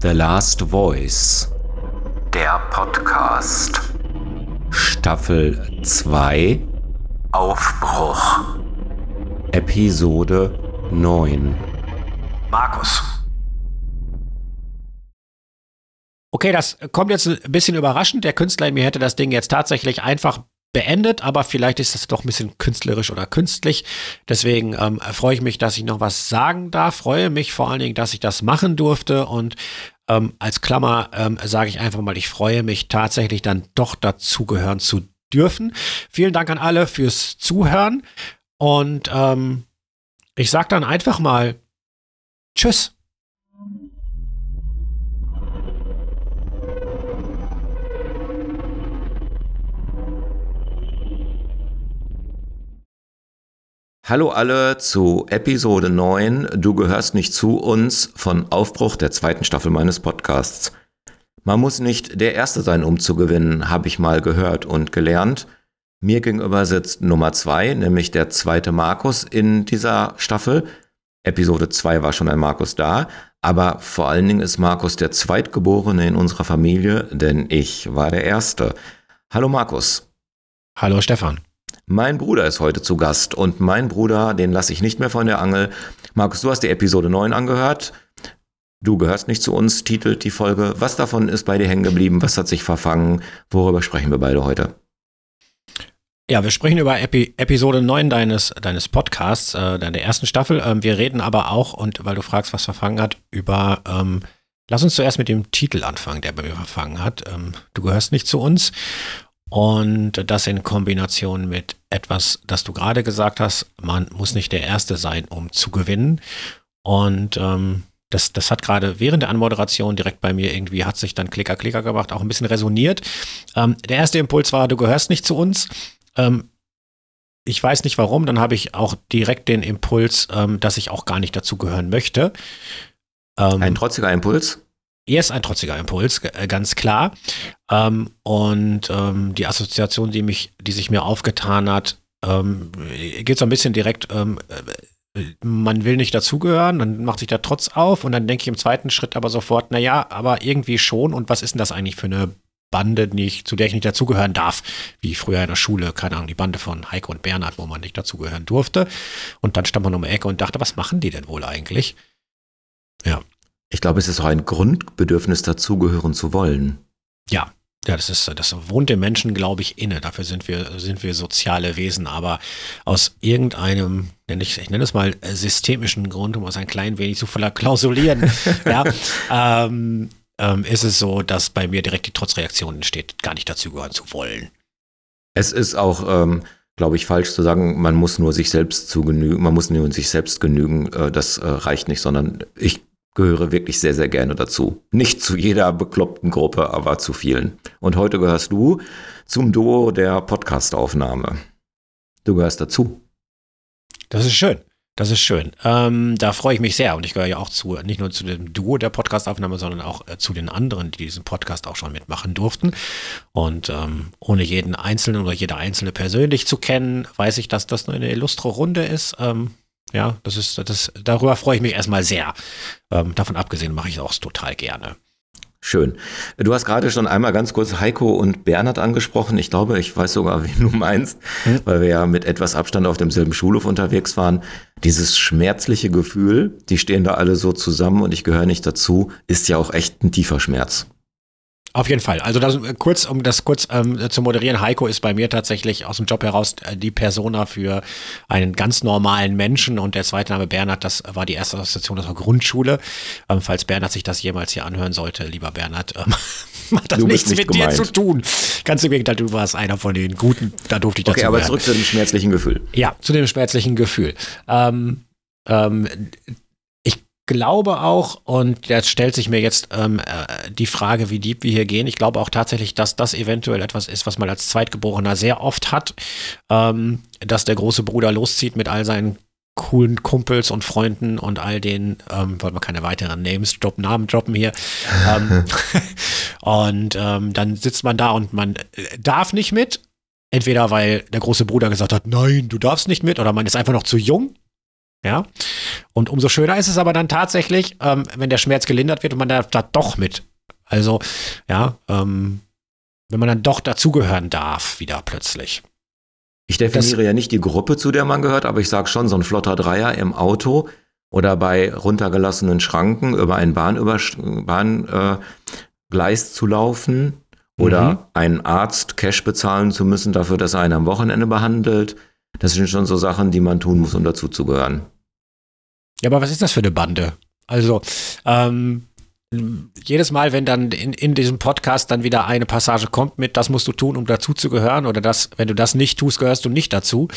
The Last Voice, der Podcast. Staffel 2, Aufbruch. Episode 9. Markus. Okay, das kommt jetzt ein bisschen überraschend. Der Künstler in mir hätte das Ding jetzt tatsächlich einfach beendet, aber vielleicht ist das doch ein bisschen künstlerisch oder künstlich. Deswegen freue ich mich, dass ich noch was sagen darf. Freue mich vor allen Dingen, dass ich das machen durfte. Und als Klammer sage ich einfach mal, ich freue mich tatsächlich dann doch dazugehören zu dürfen. Vielen Dank an alle fürs Zuhören. Und ich sage dann einfach mal Tschüss. Hallo alle zu Episode 9, Du gehörst nicht zu uns, von Aufbruch der zweiten Staffel meines Podcasts. Man muss nicht der Erste sein, um zu gewinnen, habe ich mal gehört und gelernt. Mir gegenüber sitzt Nummer 2, nämlich der zweite Markus in dieser Staffel. Episode 2 war schon ein Markus da, aber vor allen Dingen ist Markus der Zweitgeborene in unserer Familie, denn ich war der Erste. Hallo Markus. Hallo Stefan. Mein Bruder ist heute zu Gast und mein Bruder, den lasse ich nicht mehr von der Angel. Markus, du hast die Episode 9 angehört. Du gehörst nicht zu uns, titelt die Folge. Was davon ist bei dir hängen geblieben? Was hat sich verfangen? Worüber sprechen wir beide heute? Ja, wir sprechen über Episode 9 deines Podcasts, der ersten Staffel. Wir reden aber auch, und weil du fragst, was verfangen hat, über, lass uns zuerst mit dem Titel anfangen, der bei mir verfangen hat. Du gehörst nicht zu uns. Und das in Kombination mit etwas, das du gerade gesagt hast, man muss nicht der Erste sein, um zu gewinnen. Und das hat gerade während der Anmoderation direkt bei mir irgendwie, hat sich dann Klicker gemacht, auch ein bisschen resoniert. Der erste Impuls war, du gehörst nicht zu uns. Ich weiß nicht warum, dann habe ich auch direkt den Impuls, dass ich auch gar nicht dazu gehören möchte. Ein trotziger Impuls? Er ist ein trotziger Impuls, ganz klar. Die Assoziation, die sich mir aufgetan hat, geht so ein bisschen direkt, man will nicht dazugehören, dann macht sich der Trotz auf und dann denke ich im zweiten Schritt aber sofort, naja, aber irgendwie schon, und was ist denn das eigentlich für eine Bande, zu der ich nicht dazugehören darf, wie früher in der Schule, keine Ahnung, die Bande von Heiko und Bernhard, wo man nicht dazugehören durfte. Und dann stand man um die Ecke und dachte, was machen die denn wohl eigentlich? Ja. Ich glaube, es ist auch ein Grundbedürfnis, dazugehören zu wollen. Ja, das wohnt dem Menschen, glaube ich, inne. Dafür sind wir soziale Wesen. Aber aus irgendeinem, ich nenne es mal systemischen Grund, um es ein klein wenig zu verklausulieren, ist es so, dass bei mir direkt die Trotzreaktion entsteht, gar nicht dazugehören zu wollen. Es ist auch, glaube ich, falsch zu sagen, man muss nur sich selbst genügen. Das reicht nicht, sondern ich gehöre wirklich sehr, sehr gerne dazu. Nicht zu jeder bekloppten Gruppe, aber zu vielen. Und heute gehörst du zum Duo der Podcast-Aufnahme. Du gehörst dazu. Das ist schön. Da freue ich mich sehr. Und ich gehöre ja auch nicht nur zu dem Duo der Podcast-Aufnahme, sondern auch zu den anderen, die diesen Podcast auch schon mitmachen durften. Und ohne jeden Einzelnen oder jede Einzelne persönlich zu kennen, weiß ich, dass das nur eine illustre Runde ist. Ja, darüber freue ich mich erstmal sehr. Davon abgesehen mache ich es auch total gerne. Schön. Du hast gerade schon einmal ganz kurz Heiko und Bernhard angesprochen. Ich glaube, ich weiß sogar, wen du meinst, weil wir ja mit etwas Abstand auf demselben Schulhof unterwegs waren. Dieses schmerzliche Gefühl, die stehen da alle so zusammen und ich gehöre nicht dazu, ist ja auch echt ein tiefer Schmerz. Auf jeden Fall. Also um das kurz zu moderieren, Heiko ist bei mir tatsächlich aus dem Job heraus die Persona für einen ganz normalen Menschen, und der zweite Name Bernhard, das war die erste Assoziation aus der Grundschule. Falls Bernhard sich das jemals hier anhören sollte, lieber Bernhard, hat das nichts mit dir zu tun. Ganz im Gegenteil, du warst einer von den Guten, da durfte ich dazu Okay, aber werden. zurück zu dem schmerzlichen Gefühl. Ja, zu dem schmerzlichen Gefühl. Ich glaube auch, und jetzt stellt sich mir jetzt die Frage, wie deep wir hier gehen, ich glaube auch tatsächlich, dass das eventuell etwas ist, was man als Zweitgeborener sehr oft hat, dass der große Bruder loszieht mit all seinen coolen Kumpels und Freunden und all den, wollen wir keine weiteren Namen droppen hier. Dann sitzt man da und man darf nicht mit, entweder weil der große Bruder gesagt hat, nein, du darfst nicht mit, oder man ist einfach noch zu jung. Ja. Und umso schöner ist es aber dann tatsächlich, wenn der Schmerz gelindert wird und man da doch mit. Also, ja, wenn man dann doch dazugehören darf, wieder plötzlich. Ich definiere ja nicht die Gruppe, zu der man gehört, aber ich sage schon, so ein flotter Dreier im Auto oder bei runtergelassenen Schranken über ein Bahngleis zu laufen oder einen Arzt Cash bezahlen zu müssen dafür, dass er einen am Wochenende behandelt. Das sind schon so Sachen, die man tun muss, um dazuzugehören. Ja, aber was ist das für eine Bande? Also, jedes Mal, wenn dann in diesem Podcast dann wieder eine Passage kommt mit, das musst du tun, um dazu zu gehören, oder das, wenn du das nicht tust, gehörst du nicht dazu,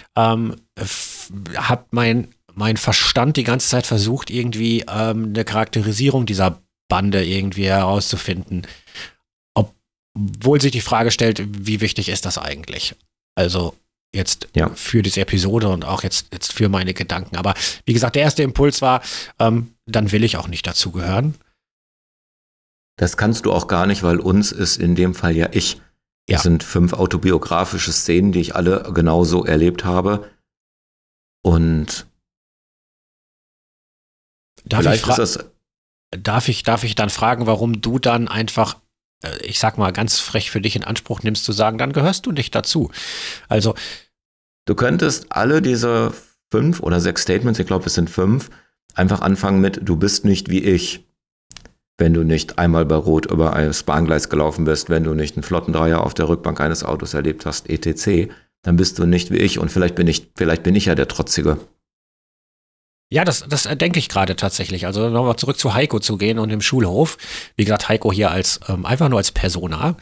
hat mein Verstand die ganze Zeit versucht, irgendwie eine Charakterisierung dieser Bande irgendwie herauszufinden. Obwohl sich die Frage stellt, wie wichtig ist das eigentlich? Also jetzt für diese Episode und auch jetzt für meine Gedanken. Aber wie gesagt, der erste Impuls war, dann will ich auch nicht dazugehören. Das kannst du auch gar nicht, weil uns ist in dem Fall ja ich. Ja. Es sind 5 autobiografische Szenen, die ich alle genauso erlebt habe. Und Darf ich dann fragen, warum du dann einfach, ich sag mal ganz frech für dich in Anspruch nimmst, zu sagen, dann gehörst du nicht dazu. Also du könntest alle diese 5 oder 6 Statements, ich glaube es sind 5, einfach anfangen mit, du bist nicht wie ich. Wenn du nicht einmal bei Rot über ein Bahngleis gelaufen bist, wenn du nicht einen flotten Dreier auf der Rückbank eines Autos erlebt hast, etc., dann bist du nicht wie ich und vielleicht bin ich ja der Trotzige. Ja, das denke ich gerade tatsächlich. Also nochmal zurück zu Heiko zu gehen und im Schulhof. Wie gesagt, Heiko hier als einfach nur als Persona.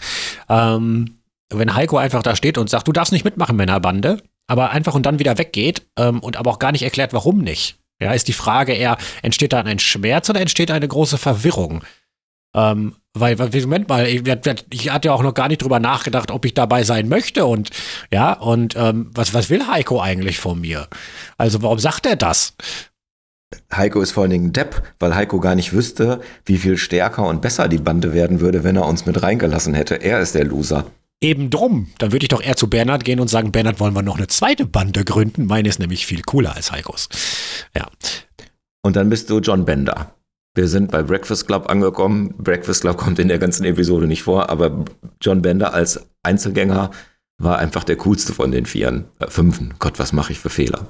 Wenn Heiko einfach da steht und sagt, du darfst nicht mitmachen, Männerbande, aber einfach und dann wieder weggeht und aber auch gar nicht erklärt, warum nicht. Ja, ist die Frage eher, entsteht da ein Schmerz oder entsteht eine große Verwirrung? Weil, Moment mal, ich hatte ja auch noch gar nicht drüber nachgedacht, ob ich dabei sein möchte und was will Heiko eigentlich von mir? Also warum sagt er das? Heiko ist vor allen Dingen Depp, weil Heiko gar nicht wüsste, wie viel stärker und besser die Bande werden würde, wenn er uns mit reingelassen hätte. Er ist der Loser. Eben drum. Dann würde ich doch eher zu Bernhard gehen und sagen, Bernhard, wollen wir noch eine zweite Bande gründen? Meine ist nämlich viel cooler als Heikos. Ja. Und dann bist du John Bender. Wir sind bei Breakfast Club angekommen. Breakfast Club kommt in der ganzen Episode nicht vor, aber John Bender als Einzelgänger war einfach der coolste von den 5. Gott, was mache ich für Fehler?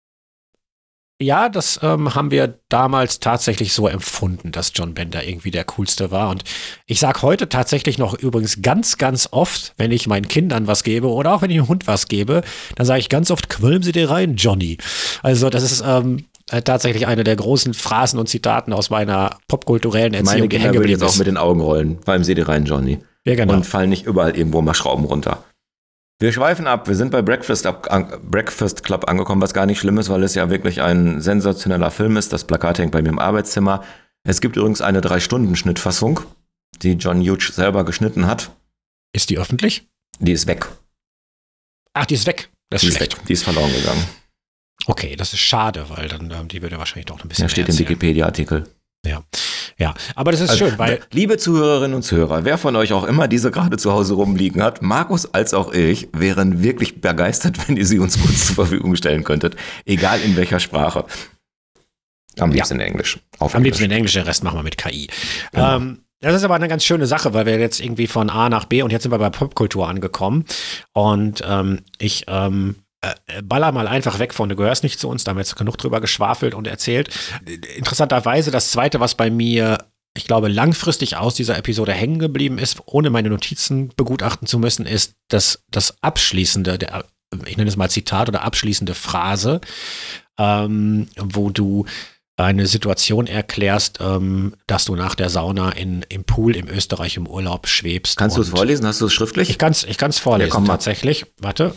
Ja, das haben wir damals tatsächlich so empfunden, dass John Bender irgendwie der coolste war. Und ich sage heute tatsächlich noch übrigens ganz, ganz oft, wenn ich meinen Kindern was gebe oder auch wenn ich einem Hund was gebe, dann sage ich ganz oft, quillen Sie dir rein, Johnny. Also das ist tatsächlich eine der großen Phrasen und Zitaten aus meiner popkulturellen Erziehung. Meine Kinder würden jetzt auch mit den Augen rollen, beim Sie dir rein, Johnny. Ja, genau. Und fallen nicht überall irgendwo mal Schrauben runter. Wir schweifen ab. Wir sind bei Breakfast Club angekommen, was gar nicht schlimm ist, weil es ja wirklich ein sensationeller Film ist. Das Plakat hängt bei mir im Arbeitszimmer. Es gibt übrigens eine 3-Stunden-Schnittfassung, die John Hughes selber geschnitten hat. Ist die öffentlich? Die ist weg. Ach, die ist weg. Das ist schlecht. Die ist verloren gegangen. Okay, das ist schade, weil dann die würde wahrscheinlich doch ein bisschen. Ja, steht im Wikipedia-Artikel. Ja, aber das ist schön, weil. Liebe Zuhörerinnen und Zuhörer, wer von euch auch immer diese gerade zu Hause rumliegen hat, Markus als auch ich, wären wirklich begeistert, wenn ihr sie uns kurz zur Verfügung stellen könntet. Egal in welcher Sprache. Am liebsten in Englisch. Am liebsten in Englisch, den Rest machen wir mit KI. Genau. Das ist aber eine ganz schöne Sache, weil wir jetzt irgendwie von A nach B und jetzt sind wir bei Popkultur angekommen. Und ich baller mal einfach weg von, du gehörst nicht zu uns, da haben wir jetzt genug drüber geschwafelt und erzählt. Interessanterweise das Zweite, was bei mir, ich glaube, langfristig aus dieser Episode hängen geblieben ist, ohne meine Notizen begutachten zu müssen, ist das abschließende, ich nenne es mal Zitat oder abschließende Phrase, wo du eine Situation erklärst, dass du nach der Sauna im Pool in Österreich im Urlaub schwebst. Kannst du es vorlesen? Hast du es schriftlich? Ich kann es vorlesen, ja, tatsächlich. Warte.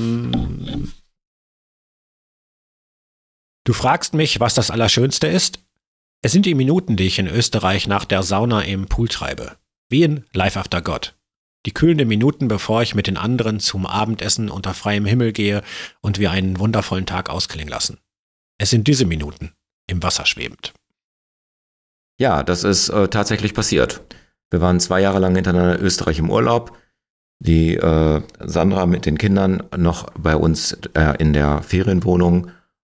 Du fragst mich, was das Allerschönste ist? Es sind die Minuten, die ich in Österreich nach der Sauna im Pool treibe. Wie in Life After God. Die kühlenden Minuten, bevor ich mit den anderen zum Abendessen unter freiem Himmel gehe und wir einen wundervollen Tag ausklingen lassen. Es sind diese Minuten. Im Wasser schwebend. Ja, das ist tatsächlich passiert. Wir waren 2 Jahre lang hintereinander in Österreich im Urlaub. Die Sandra mit den Kindern noch bei uns in der Ferienwohnung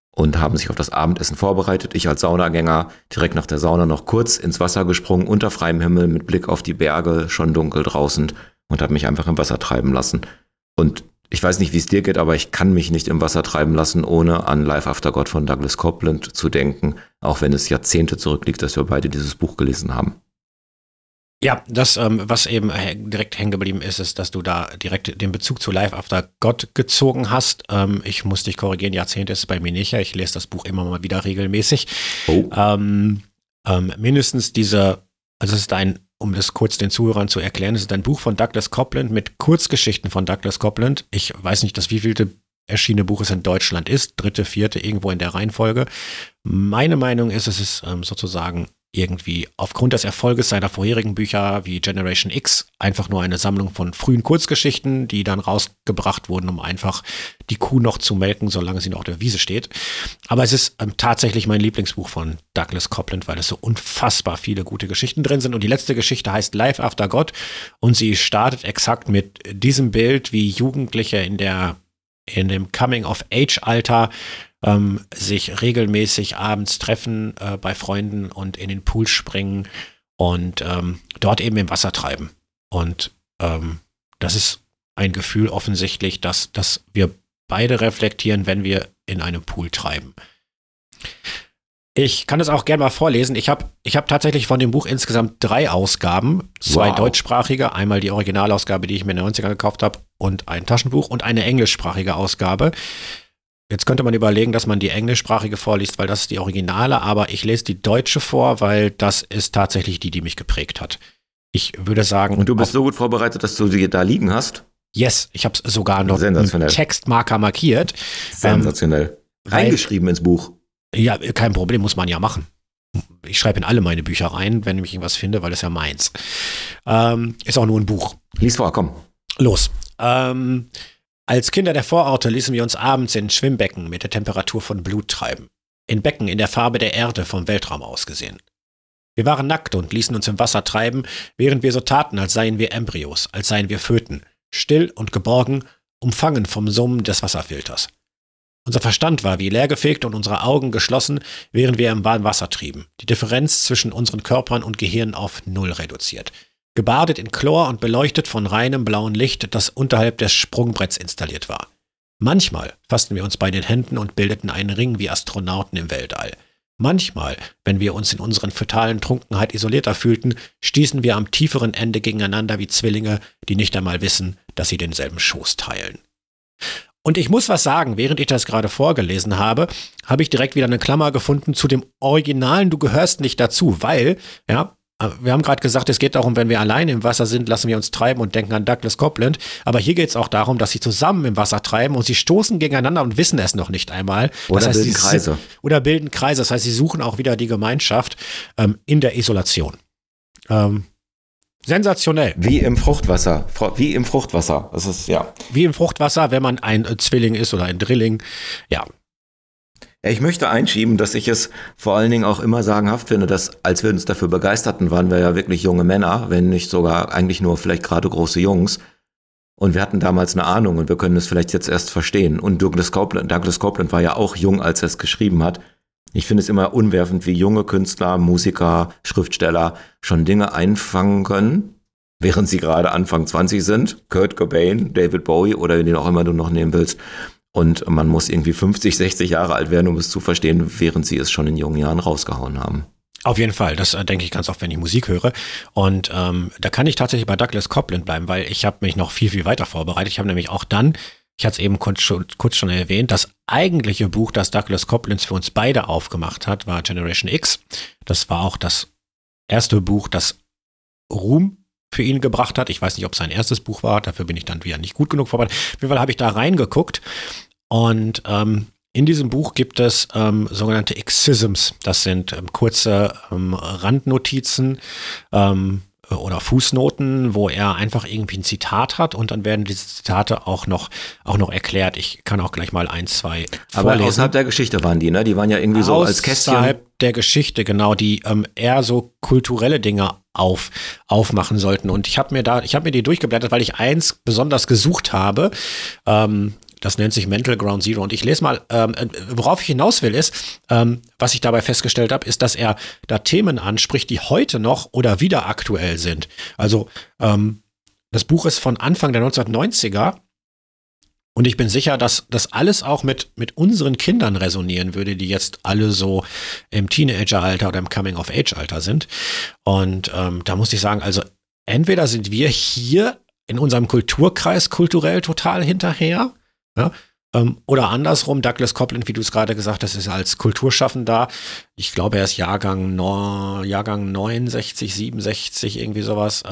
und haben sich auf das Abendessen vorbereitet. Ich als Saunagänger direkt nach der Sauna noch kurz ins Wasser gesprungen, unter freiem Himmel mit Blick auf die Berge, schon dunkel draußen und habe mich einfach im Wasser treiben lassen. Und ich weiß nicht, wie es dir geht, aber ich kann mich nicht im Wasser treiben lassen, ohne an Life After God von Douglas Coupland zu denken, auch wenn es Jahrzehnte zurückliegt, dass wir beide dieses Buch gelesen haben. Ja, das, was eben direkt hängen geblieben ist, ist, dass du da direkt den Bezug zu Life After God gezogen hast. Ich muss dich korrigieren, Jahrzehnte ist es bei mir nicht. Ich lese das Buch immer mal wieder regelmäßig. Oh. Mindestens diese, also es ist um das kurz den Zuhörern zu erklären, es ist ein Buch von Douglas Coupland mit Kurzgeschichten von Douglas Coupland. Ich weiß nicht, das wievielte erschienene Buch es in Deutschland ist, 3., 4., irgendwo in der Reihenfolge. Meine Meinung ist, es ist sozusagen irgendwie aufgrund des Erfolges seiner vorherigen Bücher wie Generation X einfach nur eine Sammlung von frühen Kurzgeschichten, die dann rausgebracht wurden, um einfach die Kuh noch zu melken, solange sie noch auf der Wiese steht. Aber es ist tatsächlich mein Lieblingsbuch von Douglas Coupland, weil es so unfassbar viele gute Geschichten drin sind. Und die letzte Geschichte heißt Life After God und sie startet exakt mit diesem Bild, wie Jugendliche in dem Coming-of-Age-Alter sich regelmäßig abends treffen bei Freunden und in den Pool springen und dort eben im Wasser treiben. Und das ist ein Gefühl offensichtlich, dass wir beide reflektieren, wenn wir in einem Pool treiben. Ich kann das auch gerne mal vorlesen. Ich hab tatsächlich von dem Buch insgesamt 3 Ausgaben. 2 deutschsprachige, einmal die Originalausgabe, die ich mir in den 90ern gekauft habe, und ein Taschenbuch und eine englischsprachige Ausgabe. Jetzt könnte man überlegen, dass man die englischsprachige vorliest, weil das ist die Originale, aber ich lese die deutsche vor, weil das ist tatsächlich die mich geprägt hat. Ich würde sagen... Und du bist so gut vorbereitet, dass du sie da liegen hast? Yes, ich habe es sogar noch mit Textmarker markiert. Sensationell. Reingeschrieben ins Buch. Ja, kein Problem, muss man ja machen. Ich schreibe in alle meine Bücher rein, wenn ich irgendwas finde, weil das ist ja meins. Ist auch nur ein Buch. Lies vor, komm. Los. Als Kinder der Vororte ließen wir uns abends in Schwimmbecken mit der Temperatur von Blut treiben. In Becken in der Farbe der Erde vom Weltraum aus gesehen. Wir waren nackt und ließen uns im Wasser treiben, während wir so taten, als seien wir Embryos, als seien wir Föten, still und geborgen, umfangen vom Summen des Wasserfilters. Unser Verstand war wie leergefegt und unsere Augen geschlossen, während wir im warmen Wasser trieben, die Differenz zwischen unseren Körpern und Gehirn auf 0 reduziert. Gebadet in Chlor und beleuchtet von reinem blauen Licht, das unterhalb des Sprungbretts installiert war. Manchmal fassten wir uns bei den Händen und bildeten einen Ring wie Astronauten im Weltall. Manchmal, wenn wir uns in unseren fetalen Trunkenheit isolierter fühlten, stießen wir am tieferen Ende gegeneinander wie Zwillinge, die nicht einmal wissen, dass sie denselben Schoß teilen. Und ich muss was sagen, während ich das gerade vorgelesen habe, habe ich direkt wieder eine Klammer gefunden zu dem Originalen, du gehörst nicht dazu, weil, ja, wir haben gerade gesagt, es geht darum, wenn wir alleine im Wasser sind, lassen wir uns treiben und denken an Douglas Coupland. Aber hier geht es auch darum, dass sie zusammen im Wasser treiben und sie stoßen gegeneinander und wissen es noch nicht einmal. Oder das heißt, bilden Kreise. Oder bilden Kreise. Das heißt, sie suchen auch wieder die Gemeinschaft in der Isolation. Sensationell. Wie im Fruchtwasser. Wie im Fruchtwasser. Das ist, ja. Wie im Fruchtwasser, wenn man ein Zwilling ist oder ein Drilling. Ja. Ich möchte einschieben, dass ich es vor allen Dingen auch immer sagenhaft finde, dass als wir uns dafür begeisterten, waren wir ja wirklich junge Männer, wenn nicht sogar eigentlich nur vielleicht gerade große Jungs. Und wir hatten damals eine Ahnung und wir können es vielleicht jetzt erst verstehen. Und Douglas Coupland war ja auch jung, als er es geschrieben hat. Ich finde es immer unwerfend, wie junge Künstler, Musiker, Schriftsteller schon Dinge einfangen können, während sie gerade Anfang 20 sind. Kurt Cobain, David Bowie oder wen auch immer du noch nehmen willst. Und man muss irgendwie 50, 60 Jahre alt werden, um es zu verstehen, während sie es schon in jungen Jahren rausgehauen haben. Auf jeden Fall, das denke ich ganz oft, wenn ich Musik höre. Und da kann ich tatsächlich bei Douglas Coupland bleiben, weil ich habe mich noch viel, viel weiter vorbereitet. Ich habe nämlich auch dann, ich hatte es eben kurz schon erwähnt, das eigentliche Buch, das Douglas Coupland für uns beide aufgemacht hat, war Generation X. Das war auch das erste Buch, das Ruhm für ihn gebracht hat. Ich weiß nicht, ob es sein erstes Buch war, dafür bin ich dann wieder nicht gut genug vorbereitet. Auf jeden Fall habe ich da reingeguckt und in diesem Buch gibt es sogenannte Exisms. Das sind kurze Randnotizen oder Fußnoten, wo er einfach irgendwie ein Zitat hat und dann werden diese Zitate auch noch erklärt. Ich kann auch gleich mal 1, 2 Aber vorlesen. außerhalb der Geschichte waren die, ne? Die waren ja irgendwie so als Kästchen. Außerhalb der Geschichte, genau, die eher so kulturelle Dinge aufmachen sollten. Und ich habe mir die durchgeblättert, weil ich eins besonders gesucht habe. Das nennt sich Mental Ground Zero. Und ich lese mal, worauf ich hinaus will, ist, was ich dabei festgestellt habe, ist, dass er da Themen anspricht, die heute noch oder wieder aktuell sind. Also das Buch ist von Anfang der 1990er. Und ich bin sicher, dass das alles auch mit unseren Kindern resonieren würde, die jetzt alle so im Teenageralter oder im Coming-of-Age-Alter sind. Und da muss ich sagen, also entweder sind wir hier in unserem Kulturkreis kulturell total hinterher, ja, oder andersrum, Douglas Coupland, wie du es gerade gesagt hast, ist als Kulturschaffender, ich glaube, er ist Jahrgang 69, 67, irgendwie sowas,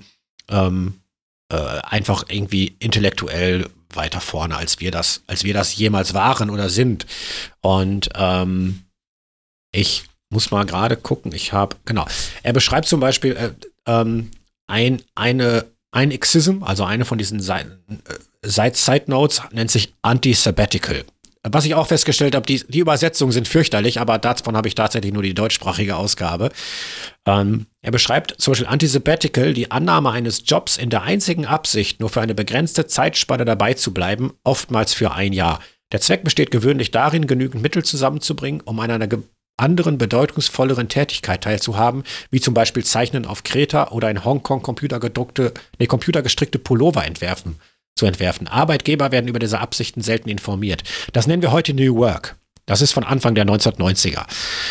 einfach irgendwie intellektuell weiter vorne, als wir das jemals waren oder sind. Und ich muss mal gerade gucken, er beschreibt zum Beispiel ein Exism, also eine von diesen Side Notes, nennt sich Anti-Sabbatical. Was ich auch festgestellt habe, die Übersetzungen sind fürchterlich, aber davon habe ich tatsächlich nur die deutschsprachige Ausgabe. Er beschreibt zum Beispiel Anti-Sabbatical, die Annahme eines Jobs in der einzigen Absicht, nur für eine begrenzte Zeitspanne dabei zu bleiben, oftmals für ein Jahr. Der Zweck besteht gewöhnlich darin, genügend Mittel zusammenzubringen, um an einer anderen, bedeutungsvolleren Tätigkeit teilzuhaben, wie zum Beispiel Zeichnen auf Kreta oder in Hongkong computergestrickte Pullover zu entwerfen. Arbeitgeber werden über diese Absichten selten informiert. Das nennen wir heute New Work. Das ist von Anfang der 1990er.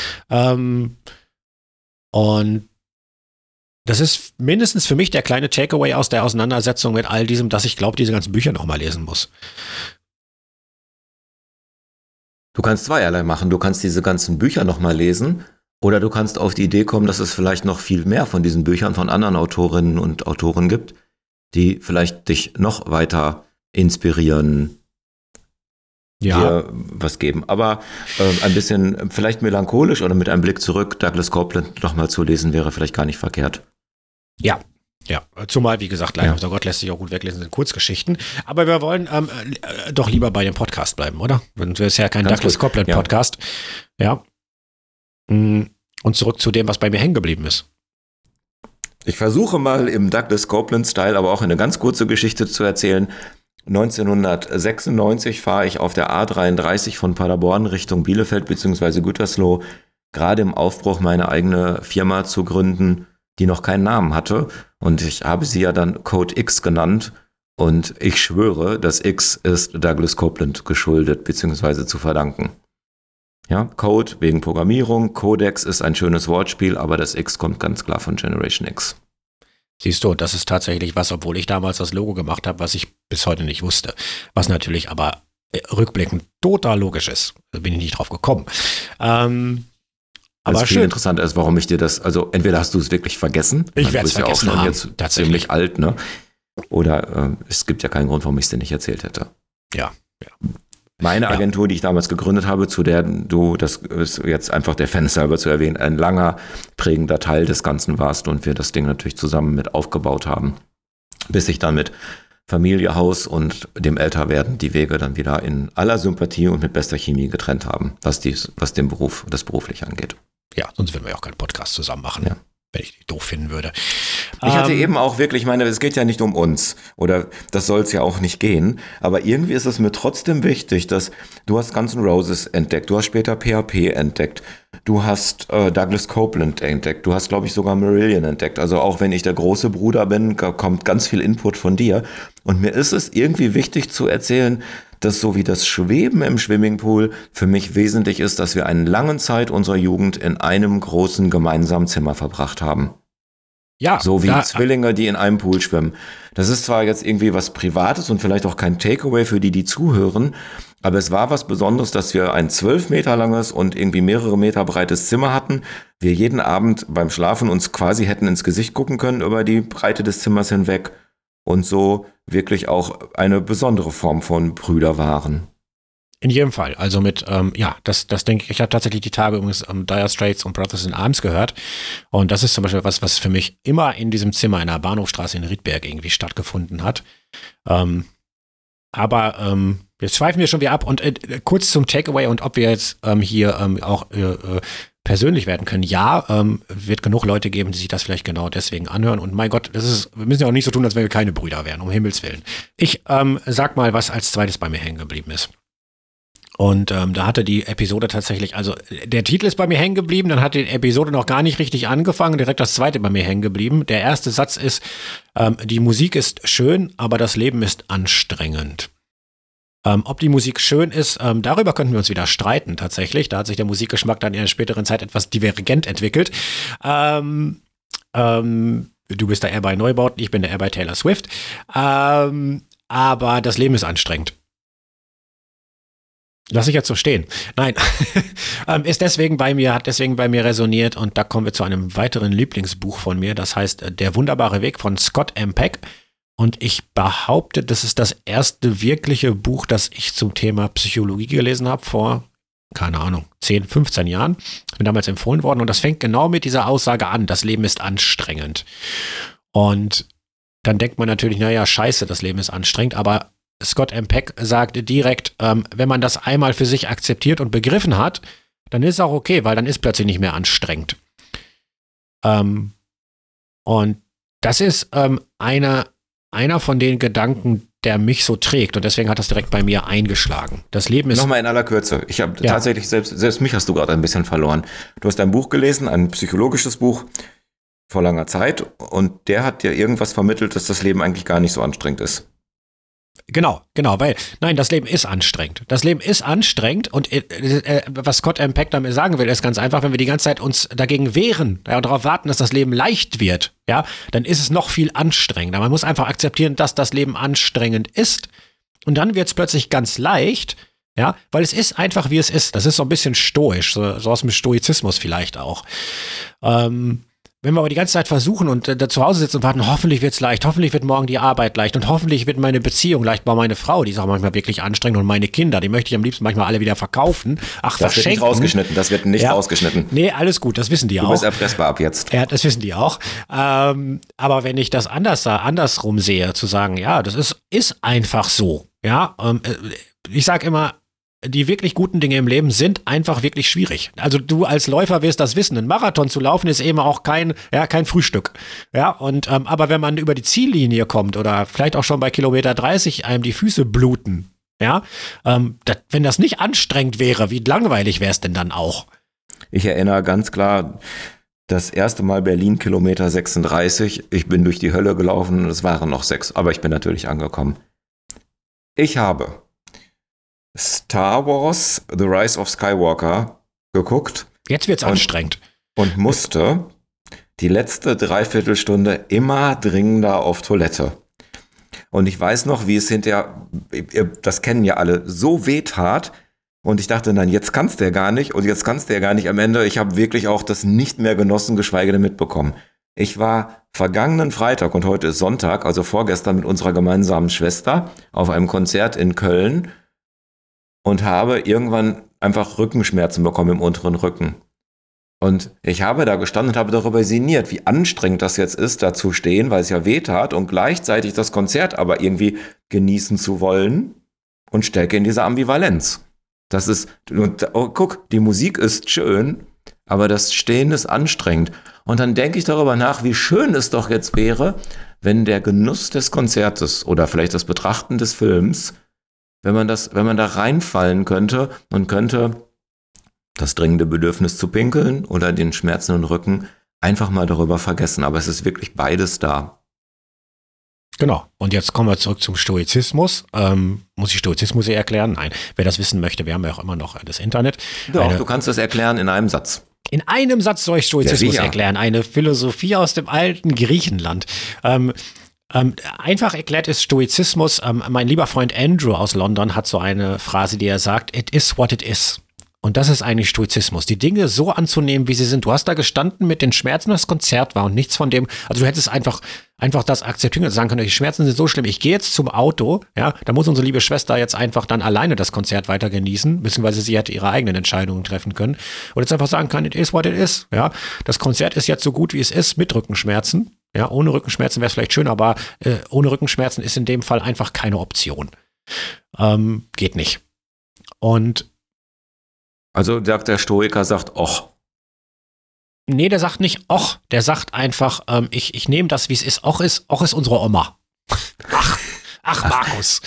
Und das ist mindestens für mich der kleine Takeaway aus der Auseinandersetzung mit all diesem, dass ich glaube, diese ganzen Bücher nochmal lesen muss. Du kannst zweierlei machen. Du kannst diese ganzen Bücher nochmal lesen oder du kannst auf die Idee kommen, dass es vielleicht noch viel mehr von diesen Büchern von anderen Autorinnen und Autoren gibt, die vielleicht dich noch weiter inspirieren, dir was geben. Aber ein bisschen vielleicht melancholisch oder mit einem Blick zurück Douglas Coupland nochmal zu lesen, wäre vielleicht gar nicht verkehrt. Ja. Ja, zumal, wie gesagt, Life of Gott lässt sich auch gut weglesen, sind Kurzgeschichten. Aber wir wollen doch lieber bei dem Podcast bleiben, oder? Das ist ja kein Douglas Coupland-Podcast. Ja. Und zurück zu dem, was bei mir hängen geblieben ist. Ich versuche mal im Douglas Coupland-Style aber auch eine ganz kurze Geschichte zu erzählen. 1996 fahre ich auf der A33 von Paderborn Richtung Bielefeld bzw. Gütersloh, gerade im Aufbruch, meine eigene Firma zu gründen, die noch keinen Namen hatte. Und ich habe sie ja dann Code X genannt. Und ich schwöre, das X ist Douglas Coupland geschuldet bzw. zu verdanken. Ja, Code wegen Programmierung, Codex ist ein schönes Wortspiel, aber das X kommt ganz klar von Generation X. Siehst du, das ist tatsächlich was, obwohl ich damals das Logo gemacht habe, was ich bis heute nicht wusste. Was natürlich aber rückblickend total logisch ist. Da bin ich nicht drauf gekommen. Aber viel interessanter ist, warum ich dir das, also entweder hast du es wirklich vergessen, ich werde es vergessen ja auch schon haben, jetzt ziemlich alt, ne? Oder es gibt ja keinen Grund, warum ich es dir nicht erzählt hätte. Ja. Meine Agentur, die ich damals gegründet habe, zu der du, das ist jetzt einfach der Fan selber zu erwähnen, ein langer, prägender Teil des Ganzen warst und wir das Ding natürlich zusammen mit aufgebaut haben, bis sich dann mit Familie, Haus und dem Älterwerden die Wege dann wieder in aller Sympathie und mit bester Chemie getrennt haben, was den Beruf, das beruflich angeht. Ja, sonst würden wir auch keinen Podcast zusammen machen, wenn ich dich doof finden würde. Ich hatte eben auch wirklich, es geht ja nicht um uns oder das soll es ja auch nicht gehen, aber irgendwie ist es mir trotzdem wichtig, dass du hast Guns N' Roses entdeckt, du hast später PHP entdeckt, du hast Douglas Coupland entdeckt, du hast, glaube ich, sogar Marillion entdeckt. Also auch wenn ich der große Bruder bin, kommt ganz viel Input von dir. Und mir ist es irgendwie wichtig zu erzählen, dass so wie das Schweben im Swimmingpool für mich wesentlich ist, dass wir eine lange Zeit unserer Jugend in einem großen gemeinsamen Zimmer verbracht haben. Ja. So wie Zwillinge, die in einem Pool schwimmen. Das ist zwar jetzt irgendwie was Privates und vielleicht auch kein Takeaway für die zuhören, aber es war was Besonderes, dass wir ein 12 Meter langes und irgendwie mehrere Meter breites Zimmer hatten. Wir jeden Abend beim Schlafen uns quasi hätten ins Gesicht gucken können über die Breite des Zimmers hinweg und so wirklich auch eine besondere Form von Brüder waren. In jedem Fall. Also mit, das denke ich, habe tatsächlich die Tage übrigens Dire Straits und Brothers in Arms gehört. Und das ist zum Beispiel was für mich immer in diesem Zimmer in der Bahnhofstraße in Riedberg irgendwie stattgefunden hat. Aber jetzt schweifen wir schon wieder ab und kurz zum Takeaway und ob wir jetzt hier auch persönlich werden können. Ja, wird genug Leute geben, die sich das vielleicht genau deswegen anhören. Und mein Gott, wir müssen ja auch nicht so tun, als wenn wir keine Brüder wären, um Himmels Willen. Ich sag mal, was als zweites bei mir hängen geblieben ist. Und da hatte die Episode tatsächlich, also der Titel ist bei mir hängen geblieben, dann hat die Episode noch gar nicht richtig angefangen, direkt das zweite bei mir hängen geblieben. Der erste Satz ist, die Musik ist schön, aber das Leben ist anstrengend. Ob die Musik schön ist, darüber könnten wir uns wieder streiten tatsächlich. Da hat sich der Musikgeschmack dann in der späteren Zeit etwas divergent entwickelt. Du bist da eher bei Neubauten, ich bin da eher bei Taylor Swift. Aber das Leben ist anstrengend. Lass ich jetzt so stehen. Nein, ist deswegen bei mir, hat deswegen bei mir resoniert und da kommen wir zu einem weiteren Lieblingsbuch von mir. Das heißt Der wunderbare Weg von Scott M. Peck. Und ich behaupte, das ist das erste wirkliche Buch, das ich zum Thema Psychologie gelesen habe vor, keine Ahnung, 10, 15 Jahren. Ist mir damals empfohlen worden und das fängt genau mit dieser Aussage an, das Leben ist anstrengend. Und dann denkt man natürlich, naja, scheiße, das Leben ist anstrengend, aber Scott M. Peck sagt direkt, wenn man das einmal für sich akzeptiert und begriffen hat, dann ist es auch okay, weil dann ist plötzlich nicht mehr anstrengend. Und das ist einer von den Gedanken, der mich so trägt und deswegen hat das direkt bei mir eingeschlagen. Das Leben ist... Nochmal in aller Kürze. Ich habe tatsächlich, selbst mich hast du gerade ein bisschen verloren. Du hast ein Buch gelesen, ein psychologisches Buch vor langer Zeit und der hat dir irgendwas vermittelt, dass das Leben eigentlich gar nicht so anstrengend ist. Genau, weil, nein, das Leben ist anstrengend. Das Leben ist anstrengend und was Scott M. Peck damit sagen will, ist ganz einfach, wenn wir die ganze Zeit uns dagegen wehren und darauf warten, dass das Leben leicht wird, ja, dann ist es noch viel anstrengender. Man muss einfach akzeptieren, dass das Leben anstrengend ist und dann wird es plötzlich ganz leicht, ja, weil es ist einfach, wie es ist. Das ist so ein bisschen stoisch, so aus dem Stoizismus vielleicht auch. Wenn wir aber die ganze Zeit versuchen und da zu Hause sitzen und warten, hoffentlich wird's leicht, hoffentlich wird morgen die Arbeit leicht und hoffentlich wird meine Beziehung leicht, weil meine Frau, die ist auch manchmal wirklich anstrengend und meine Kinder, die möchte ich am liebsten manchmal alle wieder verkaufen. Ach, das verschenken. Wird nicht rausgeschnitten, das wird nicht rausgeschnitten. Nee, alles gut, das wissen die auch. Du bist erpressbar ab jetzt. Ja, das wissen die auch. Aber wenn ich das andersrum sehe, zu sagen, ja, das ist einfach so, ja, ich sag immer, die wirklich guten Dinge im Leben sind einfach wirklich schwierig. Also du als Läufer wirst das wissen. Ein Marathon zu laufen ist eben auch kein Frühstück. Ja, und aber wenn man über die Ziellinie kommt oder vielleicht auch schon bei Kilometer 30 einem die Füße bluten, ja, wenn das nicht anstrengend wäre, wie langweilig wäre es denn dann auch? Ich erinnere ganz klar, das erste Mal Berlin Kilometer 36. Ich bin durch die Hölle gelaufen und es waren noch 6, aber ich bin natürlich angekommen. Ich habe Star Wars The Rise of Skywalker geguckt. Jetzt wird's anstrengend. Und musste die letzte Dreiviertelstunde immer dringender auf Toilette. Und ich weiß noch, wie es hinterher, das kennen ja alle, so wehtat. Und ich dachte dann, jetzt kannst du ja gar nicht. Und jetzt kannst du ja gar nicht am Ende. Ich habe wirklich auch das nicht mehr genossen, geschweige denn mitbekommen. Ich war vergangenen Freitag und heute ist Sonntag, also vorgestern mit unserer gemeinsamen Schwester auf einem Konzert in Köln. Und habe irgendwann einfach Rückenschmerzen bekommen im unteren Rücken. Und ich habe da gestanden und habe darüber sinniert, wie anstrengend das jetzt ist, da zu stehen, weil es ja weh tat und gleichzeitig das Konzert aber irgendwie genießen zu wollen und stecke in dieser Ambivalenz. Das ist, oh, guck, die Musik ist schön, aber das Stehen ist anstrengend. Und dann denke ich darüber nach, wie schön es doch jetzt wäre, wenn der Genuss des Konzertes oder vielleicht das Betrachten des Films, wenn man da reinfallen könnte und könnte das dringende Bedürfnis zu pinkeln oder den schmerzenden Rücken einfach mal darüber vergessen. Aber es ist wirklich beides da. Genau. Und jetzt kommen wir zurück zum Stoizismus. Muss ich Stoizismus hier erklären? Nein. Wer das wissen möchte, wir haben ja auch immer noch das Internet. Doch, du kannst das erklären in einem Satz. In einem Satz soll ich Stoizismus erklären. Eine Philosophie aus dem alten Griechenland. Einfach erklärt ist Stoizismus, mein lieber Freund Andrew aus London hat so eine Phrase, die er sagt, it is what it is. Und das ist eigentlich Stoizismus, die Dinge so anzunehmen, wie sie sind. Du hast da gestanden mit den Schmerzen, das Konzert war und nichts von dem, also du hättest einfach das akzeptieren und sagen können, die Schmerzen sind so schlimm, ich gehe jetzt zum Auto, ja, da muss unsere liebe Schwester jetzt einfach dann alleine das Konzert weiter genießen, beziehungsweise sie hätte ihre eigenen Entscheidungen treffen können. Und jetzt einfach sagen kann, it is what it is, ja. Das Konzert ist jetzt so gut, wie es ist, mit Rückenschmerzen. Ja, ohne Rückenschmerzen wäre es vielleicht schön, aber ohne Rückenschmerzen ist in dem Fall einfach keine Option. Geht nicht. Und also der Stoiker sagt, och, Nee, der sagt nicht och, der sagt einfach, ich nehme das, wie es ist. Och ist unsere Oma. Ach, Markus.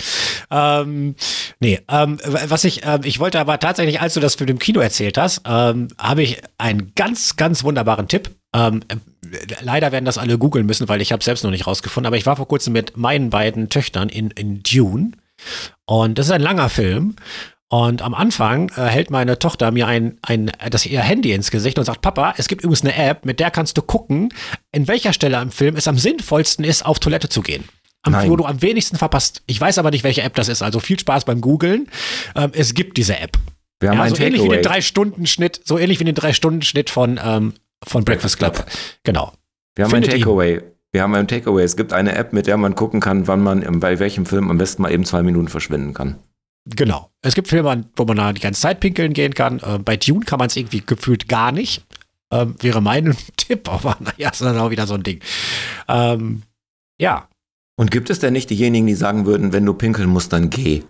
Ich wollte aber tatsächlich, als du das für den Kino erzählt hast, habe ich einen ganz, ganz wunderbaren Tipp. Leider werden das alle googeln müssen, weil ich habe selbst noch nicht rausgefunden, aber ich war vor kurzem mit meinen beiden Töchtern in Dune und das ist ein langer Film. Und am Anfang hält meine Tochter mir ihr Handy ins Gesicht und sagt, Papa, es gibt übrigens eine App, mit der kannst du gucken, in welcher Stelle im Film es am sinnvollsten ist, auf Toilette zu gehen. Wo du am wenigsten verpasst. Ich weiß aber nicht, welche App das ist. Also viel Spaß beim Googlen. Es gibt diese App. Wir haben einen so ähnlich wie den 3-Stunden-Schnitt von Breakfast Club. Genau. Wir haben ein Takeaway. Es gibt eine App, mit der man gucken kann, wann man bei welchem Film am besten mal eben 2 Minuten verschwinden kann. Genau. Es gibt Filme, wo man da die ganze Zeit pinkeln gehen kann. Bei Dune kann man es irgendwie gefühlt gar nicht. Wäre mein Tipp, aber naja, ist dann auch wieder so ein Ding. Ja. Und gibt es denn nicht diejenigen, die sagen würden, wenn du pinkeln musst, dann geh?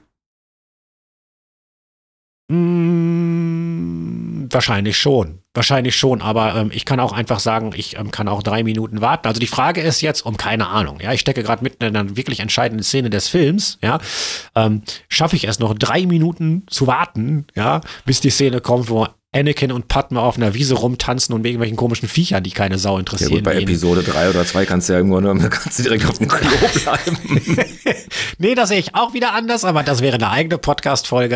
Wahrscheinlich schon, aber ich kann auch einfach sagen, ich kann auch 3 Minuten warten. Also die Frage ist jetzt, keine Ahnung, ja, ich stecke gerade mitten in einer wirklich entscheidenden Szene des Films, ja, schaffe ich es noch 3 Minuten zu warten, ja, bis die Szene kommt, wo Anakin und Padme auf einer Wiese rumtanzen und wegen irgendwelchen komischen Viechern, die keine Sau interessieren. Ja gut, bei Episode 3 oder 2 kannst du ja irgendwann da kannst du direkt auf dem Klo bleiben. Nee, das sehe ich auch wieder anders, aber das wäre eine eigene Podcast-Folge.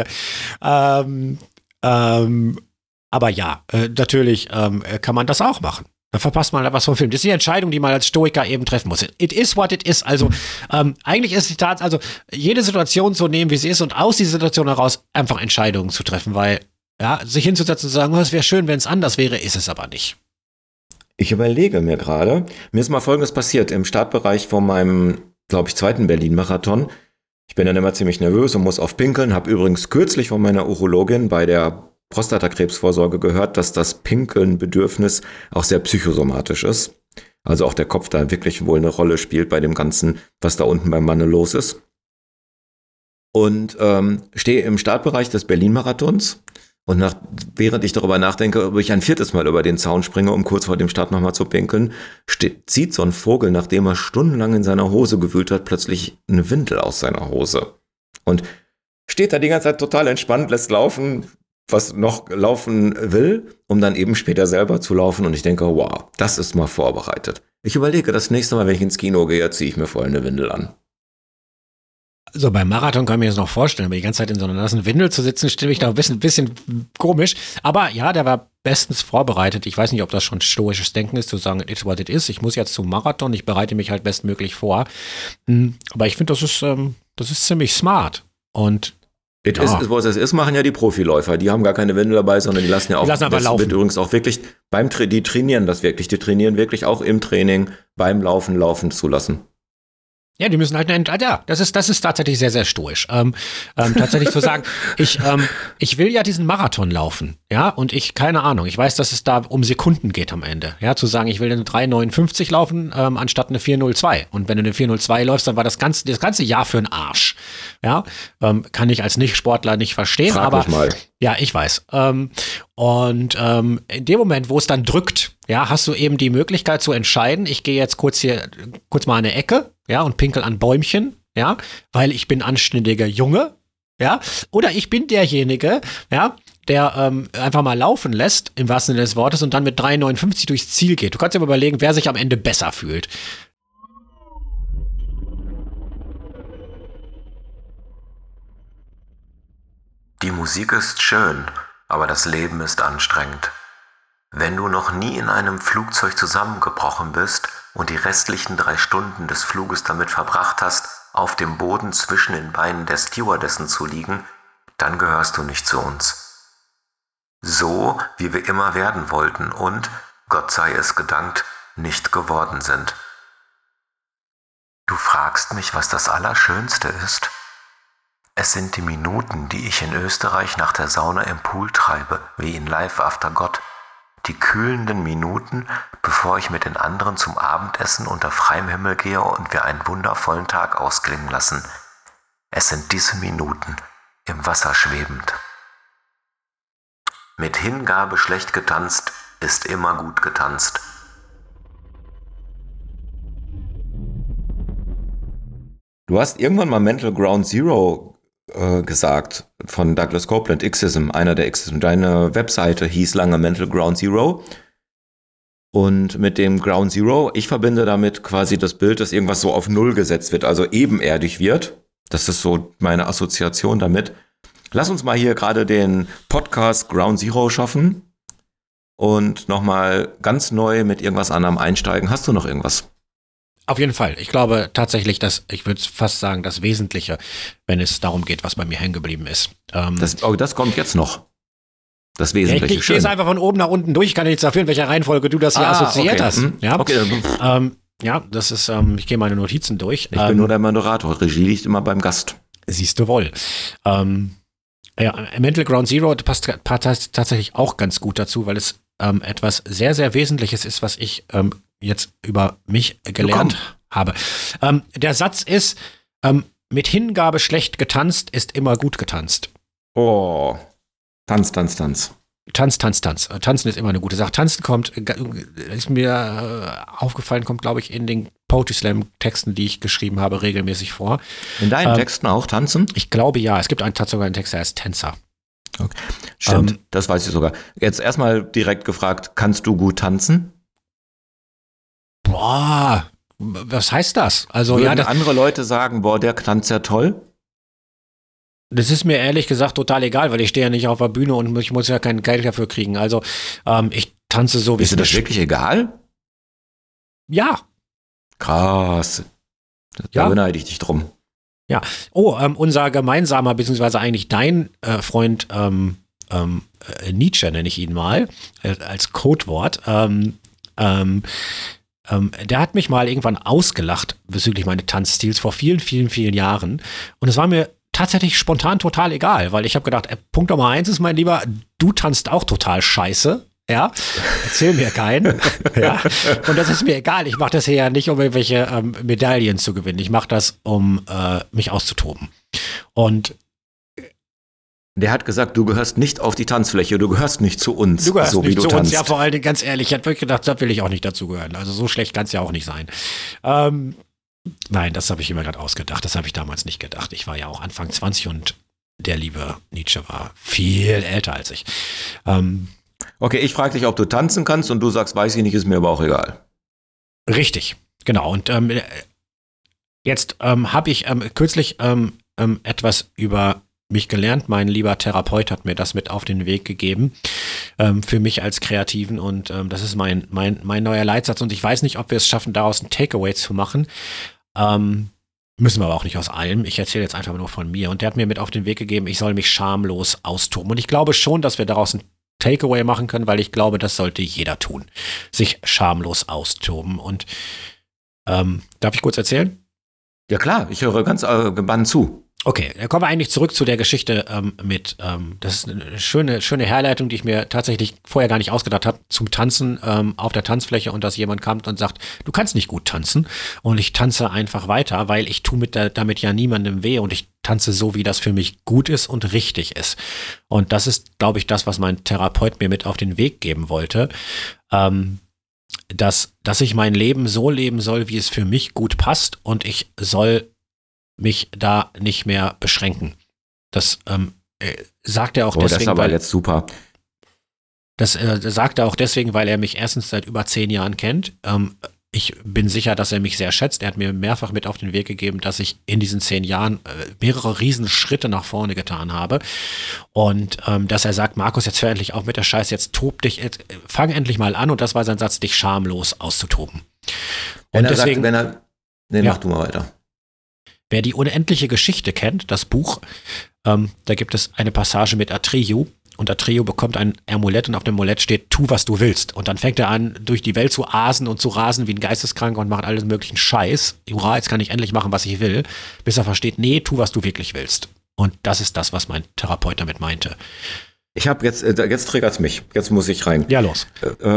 Aber ja, natürlich kann man das auch machen. Da verpasst man was vom Film. Das ist die Entscheidung, die man als Stoiker eben treffen muss. It is what it is. Also eigentlich ist die Tat, also jede Situation zu nehmen, wie sie ist und aus dieser Situation heraus einfach Entscheidungen zu treffen, weil ja, sich hinzusetzen und zu sagen, es wäre schön, wenn es anders wäre, ist es aber nicht. Ich überlege mir gerade, mir ist mal Folgendes passiert im Startbereich von meinem, glaube ich, 2. Berlin-Marathon. Ich bin dann immer ziemlich nervös und muss auf pinkeln. Habe übrigens kürzlich von meiner Urologin bei der Prostatakrebsvorsorge gehört, dass das Pinkeln-Bedürfnis auch sehr psychosomatisch ist. Also auch der Kopf da wirklich wohl eine Rolle spielt bei dem Ganzen, was da unten beim Manne los ist. Und stehe im Startbereich des Berlin-Marathons. Und während ich darüber nachdenke, ob ich ein 4. Mal über den Zaun springe, um kurz vor dem Start nochmal zu pinkeln, zieht so ein Vogel, nachdem er stundenlang in seiner Hose gewühlt hat, plötzlich eine Windel aus seiner Hose. Und steht da die ganze Zeit total entspannt, lässt laufen, was noch laufen will, um dann eben später selber zu laufen. Und ich denke, wow, das ist mal vorbereitet. Ich überlege, das nächste Mal, wenn ich ins Kino gehe, ziehe ich mir vorher eine Windel an. Also beim Marathon kann ich mir das noch vorstellen, aber die ganze Zeit in so einer nassen Windel zu sitzen, stelle ich da ein bisschen komisch. Aber ja, der war bestens vorbereitet. Ich weiß nicht, ob das schon stoisches Denken ist, zu sagen, it's what it is. Ich muss jetzt zum Marathon, ich bereite mich halt bestmöglich vor. Aber ich finde, das ist ziemlich smart. Und It is, was es ist, machen ja die Profiläufer. Die haben gar keine Windel dabei, sondern die lassen ja auch. Die lassen aber laufen. Wird übrigens auch wirklich die trainieren das wirklich. Die trainieren wirklich auch im Training beim Laufen zu lassen. Ja, die müssen halt, das ist tatsächlich sehr, sehr stoisch. Tatsächlich zu sagen, ich will ja diesen Marathon laufen, ja, und keine Ahnung, ich weiß, dass es da um Sekunden geht am Ende, ja, zu sagen, ich will eine 3,59 laufen, anstatt eine 4,02. Und wenn du eine 4,02 läufst, dann war das ganze Jahr für einen Arsch, ja, kann ich als Nicht-Sportler nicht verstehen, Frag aber mich mal. Ja, ich weiß. Und in dem Moment, wo es dann drückt, ja, hast du eben die Möglichkeit zu entscheiden, ich gehe jetzt kurz mal an eine Ecke, ja, und pinkel an Bäumchen, ja, weil ich bin anständiger Junge, ja, oder ich bin derjenige, ja, der einfach mal laufen lässt, im wahrsten Sinne des Wortes, und dann mit 3,59 durchs Ziel geht. Du kannst dir mal überlegen, wer sich am Ende besser fühlt. Die Musik ist schön, aber das Leben ist anstrengend. Wenn du noch nie in einem Flugzeug zusammengebrochen bist und die restlichen 3 Stunden des Fluges damit verbracht hast, auf dem Boden zwischen den Beinen der Stewardessen zu liegen, dann gehörst du nicht zu uns. So, wie wir immer werden wollten und, Gott sei es gedankt, nicht geworden sind. Du fragst mich, was das Allerschönste ist? Es sind die Minuten, die ich in Österreich nach der Sauna im Pool treibe, wie in Life After God. Die kühlenden Minuten, bevor ich mit den anderen zum Abendessen unter freiem Himmel gehe und wir einen wundervollen Tag ausklingen lassen. Es sind diese Minuten, im Wasser schwebend. Mit Hingabe schlecht getanzt, ist immer gut getanzt. Du hast irgendwann mal Mental Ground Zero gesagt von Douglas Copeland, Xism, einer der Xism. Deine Webseite hieß lange Mental Ground Zero. Und mit dem Ground Zero, ich verbinde damit quasi das Bild, dass irgendwas so auf Null gesetzt wird, also ebenerdig wird. Das ist so meine Assoziation damit. Lass uns mal hier gerade den Podcast Ground Zero schaffen und nochmal ganz neu mit irgendwas anderem einsteigen. Hast du noch irgendwas? Auf jeden Fall. Ich glaube tatsächlich, dass, ich würde fast sagen, das Wesentliche, wenn es darum geht, was bei mir hängen geblieben ist. Das kommt jetzt noch. Das Wesentliche. Ich gehe es einfach von oben nach unten durch. Ich kann nichts dafür, in welcher Reihenfolge du das hier assoziiert hast. Ja? Okay. Ja, das ist, ich gehe meine Notizen durch. Ich bin nur der Moderator. Regie liegt immer beim Gast. Siehst du wohl. Mental Ground Zero passt tatsächlich auch ganz gut dazu, weil es etwas sehr, sehr Wesentliches ist, was ich jetzt über mich gelernt habe. Der Satz ist, mit Hingabe schlecht getanzt ist immer gut getanzt. Oh, Tanz. Tanzen ist immer eine gute Sache. Tanzen ist mir aufgefallen, kommt, glaube ich, in den Poetry Slam Texten, die ich geschrieben habe, regelmäßig vor. In deinen Texten auch Tanzen? Ich glaube, ja. Es gibt sogar einen Text, der heißt Tänzer. Okay. Stimmt, das weiß ich sogar. Jetzt erstmal direkt gefragt, kannst du gut tanzen? Boah, was heißt das? Also, Würden andere Leute sagen, boah, der tanzt ja toll? Das ist mir ehrlich gesagt total egal, weil ich stehe ja nicht auf der Bühne und ich muss ja kein Geld dafür kriegen. Also, ich tanze so, wie es ist dir das wirklich egal? Ja. Krass. Da beneide ich dich drum. Ja. Oh, unser gemeinsamer, beziehungsweise eigentlich dein Freund Nietzsche, nenne ich ihn mal, als Codewort, der hat mich mal irgendwann ausgelacht bezüglich meines Tanzstils vor vielen, vielen, vielen Jahren. Und es war mir tatsächlich spontan total egal, weil ich habe gedacht, Punkt Nummer 1 ist, mein Lieber, du tanzt auch total scheiße. Ja, erzähl mir keinen. Ja. Und das ist mir egal. Ich mache das hier ja nicht, um irgendwelche Medaillen zu gewinnen. Ich mache das, um mich auszutoben. Und der hat gesagt, du gehörst nicht auf die Tanzfläche, du gehörst nicht zu uns, du gehörst so nicht wie du zu tanzt. Uns. Ja, vor allen Dingen, ganz ehrlich, ich hätte wirklich gedacht, da will ich auch nicht dazugehören. Also so schlecht kann es ja auch nicht sein. Nein, das habe ich immer gerade ausgedacht. Das habe ich damals nicht gedacht. Ich war ja auch Anfang 20 und der liebe Nietzsche war viel älter als ich. Okay, ich frage dich, ob du tanzen kannst und du sagst, weiß ich nicht, ist mir aber auch egal. Richtig, genau. Und jetzt habe ich kürzlich etwas über mich gelernt. Mein lieber Therapeut hat mir das mit auf den Weg gegeben, für mich als Kreativen. Und das ist mein neuer Leitsatz. Und ich weiß nicht, ob wir es schaffen, daraus ein Takeaway zu machen. Müssen wir aber auch nicht aus allem. Ich erzähle jetzt einfach nur von mir. Und der hat mir mit auf den Weg gegeben, ich soll mich schamlos austoben. Und ich glaube schon, dass wir daraus ein Takeaway machen können, weil ich glaube, das sollte jeder tun. Sich schamlos austoben. Und darf ich kurz erzählen? Ja klar, ich höre ganz gebannt zu. Okay, dann kommen wir eigentlich zurück zu der Geschichte das ist eine schöne Herleitung, die ich mir tatsächlich vorher gar nicht ausgedacht habe, zum Tanzen auf der Tanzfläche und dass jemand kommt und sagt, du kannst nicht gut tanzen und ich tanze einfach weiter, weil ich tue damit ja niemandem weh und ich tanze so, wie das für mich gut ist und richtig ist. Und das ist, glaube ich, das, was mein Therapeut mir mit auf den Weg geben wollte, dass ich mein Leben so leben soll, wie es für mich gut passt und ich soll mich da nicht mehr beschränken. Das sagt er auch deswegen. Das ist aber jetzt super. Das sagt er auch deswegen, weil er mich erstens seit über 10 Jahren kennt. Ich bin sicher, dass er mich sehr schätzt. Er hat mir mehrfach mit auf den Weg gegeben, dass ich in diesen 10 Jahren mehrere Riesenschritte nach vorne getan habe. Und dass er sagt, Markus, jetzt hör endlich auf mit der Scheiße, jetzt tob dich, fang endlich mal an. Und das war sein Satz, dich schamlos auszutoben. Und deswegen, mach du mal weiter. Wer die unendliche Geschichte kennt, das Buch, da gibt es eine Passage mit Atreyu und Atreyu bekommt ein Amulett und auf dem Amulett steht, tu, was du willst. Und dann fängt er an, durch die Welt zu asen und zu rasen wie ein Geisteskranker und macht alles möglichen Scheiß. Hurra, jetzt kann ich endlich machen, was ich will, bis er versteht, nee, tu, was du wirklich willst. Und das ist das, was mein Therapeut damit meinte. Ich habe jetzt triggert's mich, jetzt muss ich rein. Ja, los.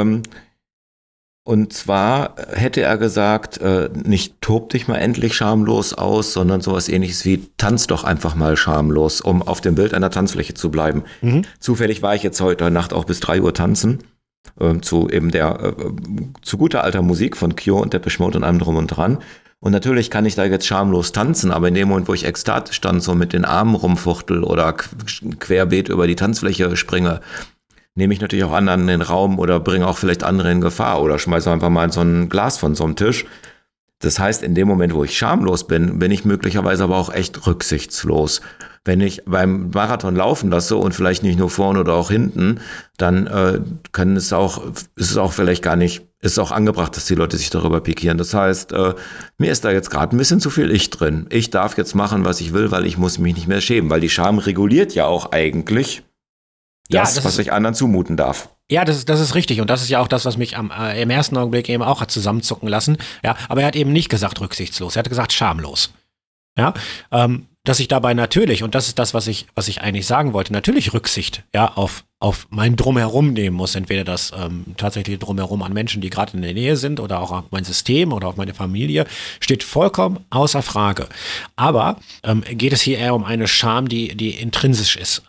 Und zwar hätte er gesagt, nicht tob dich mal endlich schamlos aus, sondern sowas ähnliches wie tanz doch einfach mal schamlos, um auf dem Bild einer Tanzfläche zu bleiben. Mhm. Zufällig war ich jetzt heute Nacht auch bis 3 Uhr tanzen zu eben der zu guter alter Musik von Cure und Depeche Mode und allem drum und dran. Und natürlich kann ich da jetzt schamlos tanzen, aber in dem Moment, wo ich ekstatisch tanze und mit den Armen rumfuchtel oder querbeet über die Tanzfläche springe, nehme ich natürlich auch anderen in den Raum oder bringe auch vielleicht andere in Gefahr oder schmeiße einfach mal so ein Glas von so einem Tisch. Das heißt, in dem Moment, wo ich schamlos bin, bin ich möglicherweise aber auch echt rücksichtslos. Wenn ich beim Marathon laufen lasse und vielleicht nicht nur vorne oder auch hinten, dann ist es auch vielleicht gar nicht, ist auch angebracht, dass die Leute sich darüber pikieren. Das heißt, mir ist da jetzt gerade ein bisschen zu viel Ich drin. Ich darf jetzt machen, was ich will, weil ich muss mich nicht mehr schämen, weil die Scham reguliert ja auch eigentlich das was ich anderen zumuten darf. Ja, das ist richtig. Und das ist ja auch das, was mich im ersten Augenblick eben auch hat zusammenzucken lassen. Ja, aber er hat eben nicht gesagt rücksichtslos. Er hat gesagt schamlos. Ja, dass ich dabei natürlich, und das ist das, was ich eigentlich sagen wollte, natürlich Rücksicht, ja, auf mein Drumherum nehmen muss. Entweder das tatsächlich Drumherum an Menschen, die gerade in der Nähe sind, oder auch auf mein System oder auf meine Familie, steht vollkommen außer Frage. Aber geht es hier eher um eine Scham, die intrinsisch ist,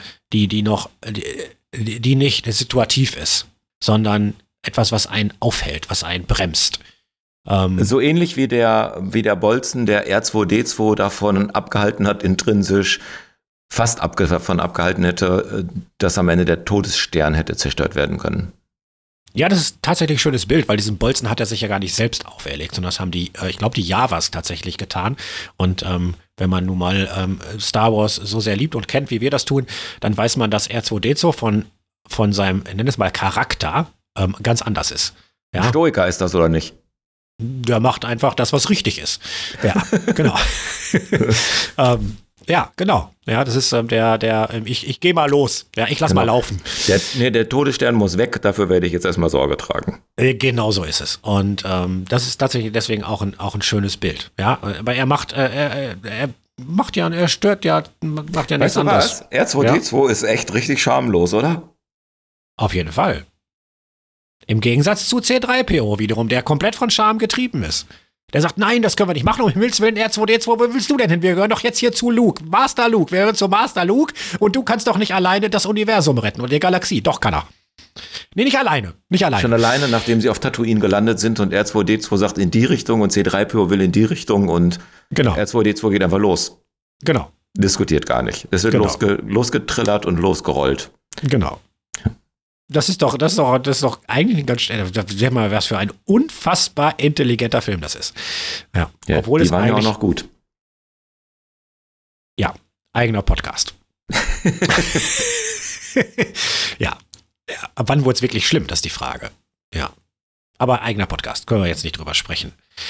die nicht situativ ist, sondern etwas, was einen aufhält, was einen bremst. So ähnlich wie der Bolzen, der R2D2 davon abgehalten hat, intrinsisch fast davon abgehalten hätte, dass am Ende der Todesstern hätte zerstört werden können. Ja, das ist tatsächlich ein schönes Bild, weil diesen Bolzen hat er sich ja gar nicht selbst auferlegt, sondern das haben die Javas tatsächlich getan. Und wenn man nun mal Star Wars so sehr liebt und kennt, wie wir das tun, dann weiß man, dass R2D2 von seinem, nenn es mal, Charakter ganz anders ist. Ja? Ein Stoiker ist das, oder nicht? Der macht einfach das, was richtig ist. Ja, genau. Ja, genau. Ja, das ist ich gehe mal los. Ja, ich lass mal laufen. Der Todesstern muss weg, dafür werde ich jetzt erstmal Sorge tragen. Genau so ist es. Und das ist tatsächlich deswegen auch ein schönes Bild. Ja, aber er macht ja nichts anderes. Was? R2D2 ist echt richtig schamlos, oder? Auf jeden Fall. Im Gegensatz zu C3PO wiederum, der komplett von Scham getrieben ist. Der sagt, nein, das können wir nicht machen, um Himmels Willen, R2D2, wo willst du denn hin? Wir gehören doch jetzt hier zu Luke. Master Luke, wir gehören zu Master Luke und du kannst doch nicht alleine das Universum retten und die Galaxie. Doch, kann er. Nee, nicht alleine. Schon alleine, nachdem sie auf Tatooine gelandet sind und R2D2 sagt in die Richtung und C3PO will in die Richtung und R2D2 geht einfach los. Genau. Diskutiert gar nicht. Es wird losgetrillert und losgerollt. Genau. Das ist doch eigentlich ein ganz sag mal, was für ein unfassbar intelligenter Film das ist. Ja, obwohl die waren ja auch noch gut. Ja, eigener Podcast. Ja. Ab wann wurde es wirklich schlimm, das ist die Frage. Ja. Aber eigener Podcast, können wir jetzt nicht drüber sprechen.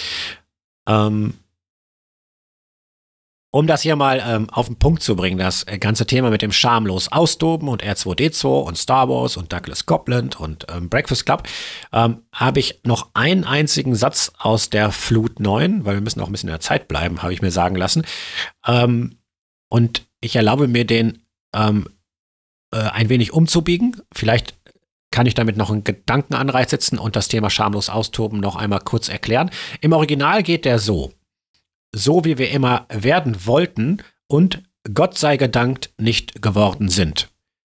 Um das hier mal auf den Punkt zu bringen, das ganze Thema mit dem schamlos Austoben und R2D2 und Star Wars und Douglas Coupland und Breakfast Club, habe ich noch einen einzigen Satz aus der Flut 9, weil wir müssen auch ein bisschen in der Zeit bleiben, habe ich mir sagen lassen. Und ich erlaube mir den ein wenig umzubiegen. Vielleicht kann ich damit noch einen Gedankenanreiz setzen und das Thema schamlos austoben noch einmal kurz erklären. Im Original geht der so wie wir immer werden wollten und Gott sei gedankt nicht geworden sind.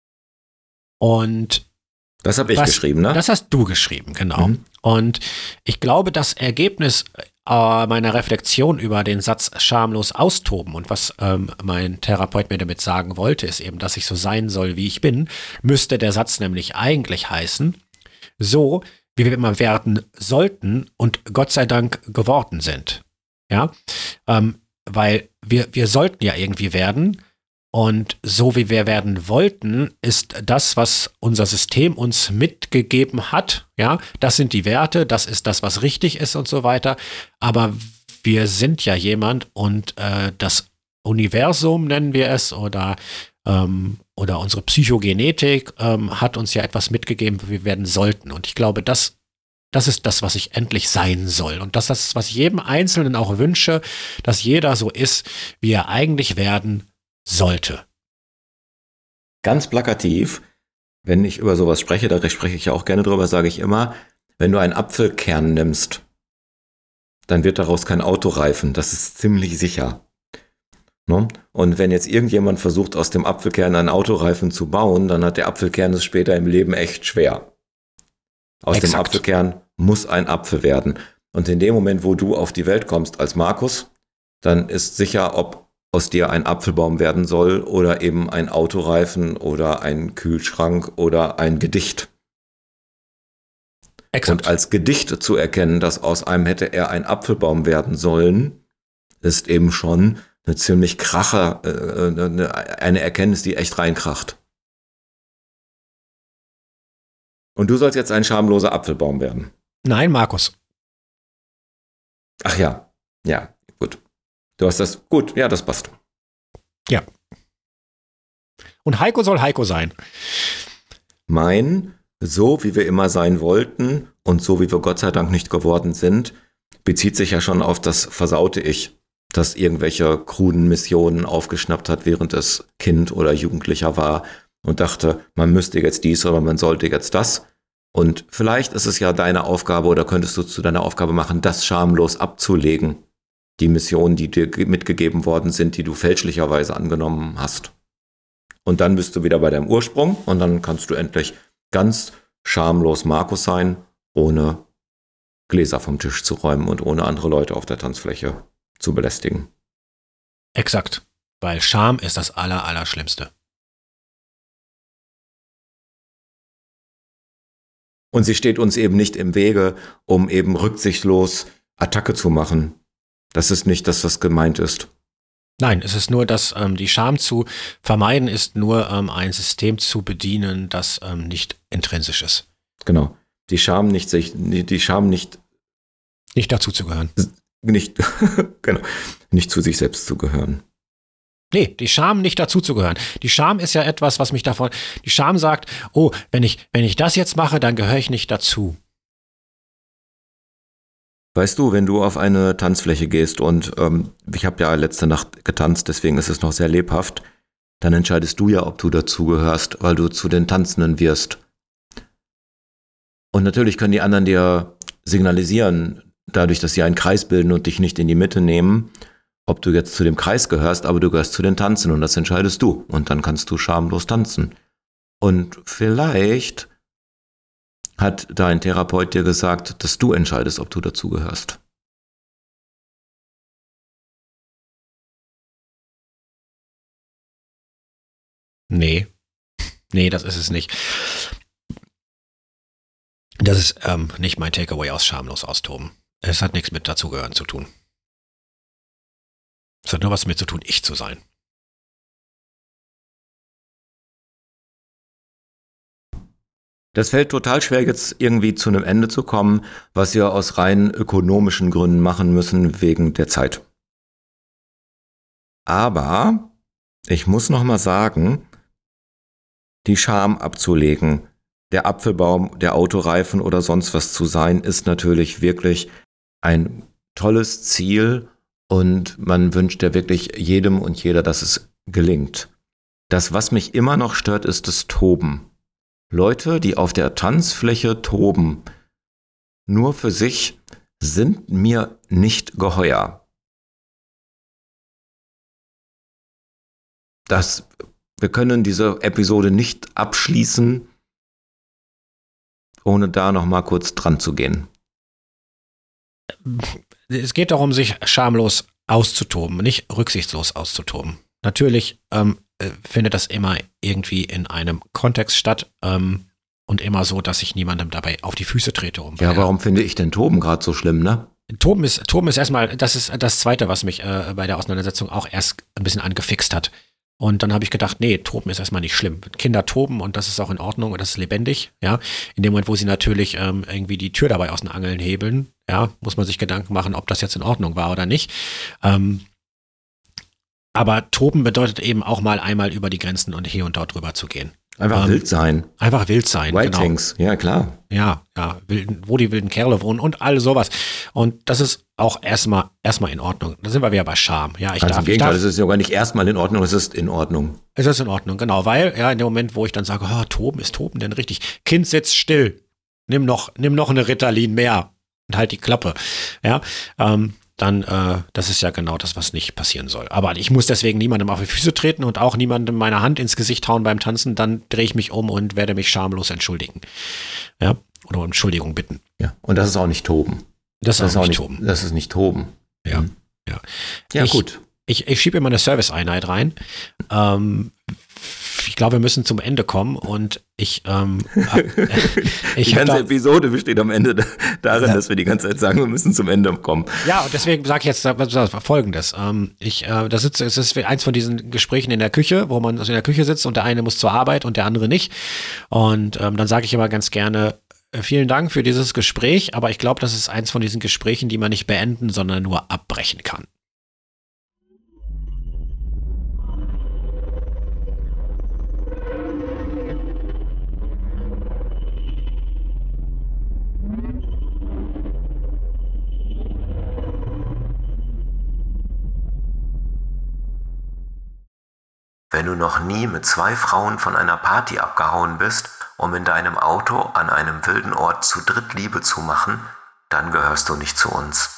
Und das habe ich geschrieben, ne? Das hast du geschrieben, genau. Mhm. Und ich glaube, das Ergebnis meiner Reflexion über den Satz schamlos austoben und was mein Therapeut mir damit sagen wollte, ist eben, dass ich so sein soll, wie ich bin, müsste der Satz nämlich eigentlich heißen, so wie wir immer werden sollten und Gott sei Dank geworden sind. Ja, weil wir sollten ja irgendwie werden und so wie wir werden wollten, ist das, was unser System uns mitgegeben hat, ja, das sind die Werte, das ist das, was richtig ist und so weiter, aber wir sind ja jemand und das Universum nennen wir es oder unsere Psychogenetik hat uns ja etwas mitgegeben, wie wir werden sollten und ich glaube, das ist das, was ich endlich sein soll. Und das ist das, was ich jedem Einzelnen auch wünsche, dass jeder so ist, wie er eigentlich werden sollte. Ganz plakativ, wenn ich über sowas spreche, da spreche ich ja auch gerne drüber, sage ich immer, wenn du einen Apfelkern nimmst, dann wird daraus kein Autoreifen. Das ist ziemlich sicher. Ne? Und wenn jetzt irgendjemand versucht, aus dem Apfelkern einen Autoreifen zu bauen, dann hat der Apfelkern es später im Leben echt schwer. Aus dem Exakt. Apfelkern muss ein Apfel werden. Und in dem Moment, wo du auf die Welt kommst als Markus, dann ist sicher, ob aus dir ein Apfelbaum werden soll oder eben ein Autoreifen oder ein Kühlschrank oder ein Gedicht. Exakt. Und als Gedicht zu erkennen, dass aus einem hätte er ein Apfelbaum werden sollen, ist eben schon eine ziemlich eine Erkenntnis, die echt reinkracht. Und du sollst jetzt ein schamloser Apfelbaum werden. Nein, Markus. Ach ja, ja, gut. Du hast das, gut, ja, das passt. Ja. Und Heiko soll Heiko sein. Mein, so wie wir immer sein wollten und so wie wir Gott sei Dank nicht geworden sind, bezieht sich ja schon auf das versaute Ich, das irgendwelche kruden Missionen aufgeschnappt hat, während es Kind oder Jugendlicher war und dachte, man müsste jetzt dies oder man sollte jetzt das. Und vielleicht ist es ja deine Aufgabe oder könntest du zu deiner Aufgabe machen, das schamlos abzulegen. Die Missionen, die dir mitgegeben worden sind, die du fälschlicherweise angenommen hast. Und dann bist du wieder bei deinem Ursprung und dann kannst du endlich ganz schamlos Markus sein, ohne Gläser vom Tisch zu räumen und ohne andere Leute auf der Tanzfläche zu belästigen. Exakt. Weil Scham ist das Allerschlimmste. Und sie steht uns eben nicht im Wege, um eben rücksichtslos Attacke zu machen. Das ist nicht das, was gemeint ist. Nein, es ist nur, dass die Scham zu vermeiden ist, nur ein System zu bedienen, das nicht intrinsisch ist. Genau. Die Scham nicht Nicht dazu zu gehören. genau, nicht zu sich selbst zu gehören. Nee, die Scham nicht dazu zu gehören. Die Scham ist ja etwas, was mich davon. Die Scham sagt, oh, wenn ich das jetzt mache, dann gehöre ich nicht dazu. Weißt du, wenn du auf eine Tanzfläche gehst und ich habe ja letzte Nacht getanzt, deswegen ist es noch sehr lebhaft, dann entscheidest du ja, ob du dazugehörst, weil du zu den Tanzenden wirst. Und natürlich können die anderen dir signalisieren, dadurch, dass sie einen Kreis bilden und dich nicht in die Mitte nehmen, ob du jetzt zu dem Kreis gehörst, aber du gehörst zu den Tanzen und das entscheidest du. Und dann kannst du schamlos tanzen. Und vielleicht hat dein Therapeut dir gesagt, dass du entscheidest, ob du dazugehörst. Nee, das ist es nicht. Das ist nicht mein Takeaway aus schamlos austoben. Es hat nichts mit dazugehören zu tun. Es hat nur was damit zu tun, ich zu sein. Das fällt total schwer, jetzt irgendwie zu einem Ende zu kommen, was wir aus rein ökonomischen Gründen machen müssen, wegen der Zeit. Aber ich muss noch mal sagen, die Scham abzulegen, der Apfelbaum, der Autoreifen oder sonst was zu sein, ist natürlich wirklich ein tolles Ziel und man wünscht ja wirklich jedem und jeder, dass es gelingt. Das, was mich immer noch stört, ist das Toben. Leute, die auf der Tanzfläche toben, nur für sich, sind mir nicht geheuer. Wir können diese Episode nicht abschließen, ohne da noch mal kurz dran zu gehen. Es geht darum, sich schamlos auszutoben, nicht rücksichtslos auszutoben. Natürlich findet das immer irgendwie in einem Kontext statt und immer so, dass ich niemandem dabei auf die Füße trete. Ja, warum finde ich denn Toben gerade so schlimm, ne? Toben ist erstmal, das ist das Zweite, was mich bei der Auseinandersetzung auch erst ein bisschen angefixt hat. Und dann habe ich gedacht, nee, Toben ist erstmal nicht schlimm. Kinder toben und das ist auch in Ordnung und das ist lebendig, ja. In dem Moment, wo sie natürlich irgendwie die Tür dabei aus den Angeln hebeln, ja, muss man sich Gedanken machen, ob das jetzt in Ordnung war oder nicht. Aber Toben bedeutet eben auch mal einmal über die Grenzen und hier und dort drüber zu gehen. Einfach wild sein. Einfach wild sein, Wild genau. Things, ja klar. Ja, wo die wilden Kerle wohnen und all sowas. Und das ist auch erstmal in Ordnung. Da sind wir wieder bei Scham. Ja, Im Gegenteil, es ist sogar nicht erstmal in Ordnung, es ist in Ordnung. Es ist in Ordnung, genau, weil ja in dem Moment, wo ich dann sage, Toben, ist Toben denn richtig? Kind, sitz still. Nimm noch eine Ritalin mehr und halt die Klappe. Ja, dann, das ist ja genau das, was nicht passieren soll. Aber ich muss deswegen niemandem auf die Füße treten und auch niemandem meine Hand ins Gesicht hauen beim Tanzen, dann drehe ich mich um und werde mich schamlos entschuldigen. Ja, oder um Entschuldigung bitten. Ja, und das ist auch nicht toben. Das ist auch nicht toben. Das ist nicht toben. Ja, ja. Ja, Gut. Ich schiebe immer eine Service-Einheit rein. Ich glaube, wir müssen zum Ende kommen und die ganze Episode besteht am Ende darin, dass wir die ganze Zeit sagen, wir müssen zum Ende kommen. Ja, und deswegen sage ich jetzt Folgendes. Es ist eins von diesen Gesprächen in der Küche, wo man in der Küche sitzt und der eine muss zur Arbeit und der andere nicht. Und dann sage ich immer ganz gerne, vielen Dank für dieses Gespräch, aber ich glaube, das ist eins von diesen Gesprächen, die man nicht beenden, sondern nur abbrechen kann. Wenn du noch nie mit 2 Frauen von einer Party abgehauen bist, um in deinem Auto an einem wilden Ort zu dritt Liebe zu machen, dann gehörst du nicht zu uns.